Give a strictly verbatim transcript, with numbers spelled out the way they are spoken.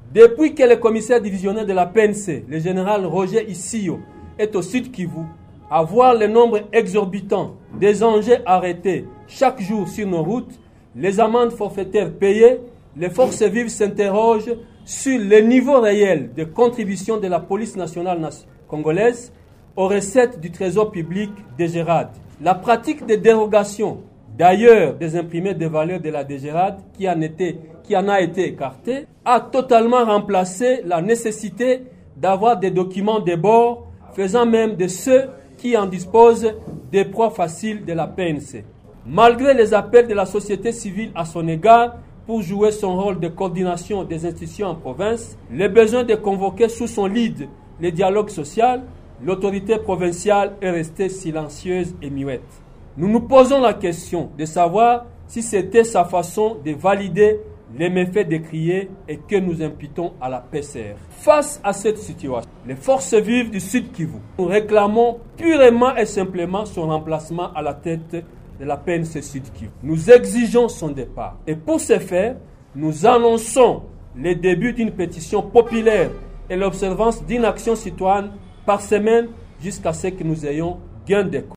Depuis que le commissaire divisionnaire de la P N C, le général Roger Issio, est au Sud Kivu, à voir le nombre exorbitant des engins arrêtés chaque jour sur nos routes, les amendes forfaitaires payées, les forces vives s'interrogent sur le niveau réel de contribution de la police nationale congolaise aux recettes du trésor public D G R A D. La pratique des dérogations, d'ailleurs des imprimés de valeur de la D G R A D, qui en, était, qui en a été écartée, a totalement remplacé la nécessité d'avoir des documents de bord, faisant même de ceux qui en disposent des proies faciles de la P N C. Malgré les appels de la société civile à son égard pour jouer son rôle de coordination des institutions en province, le besoin de convoquer sous son lead le dialogue social, l'autorité provinciale est restée silencieuse et muette. Nous nous posons la question de savoir si c'était sa façon de valider les méfaits décriés et que nous imputons à la P C R. Face à cette situation, les forces vives du Sud Kivu, nous réclamons purement et simplement son remplacement à la tête de la P N C Sud Kivu. Nous exigeons son départ. Et pour ce faire, nous annonçons le début d'une pétition populaire et l'observance d'une action citoyenne par semaine jusqu'à ce que nous ayons gain de cause.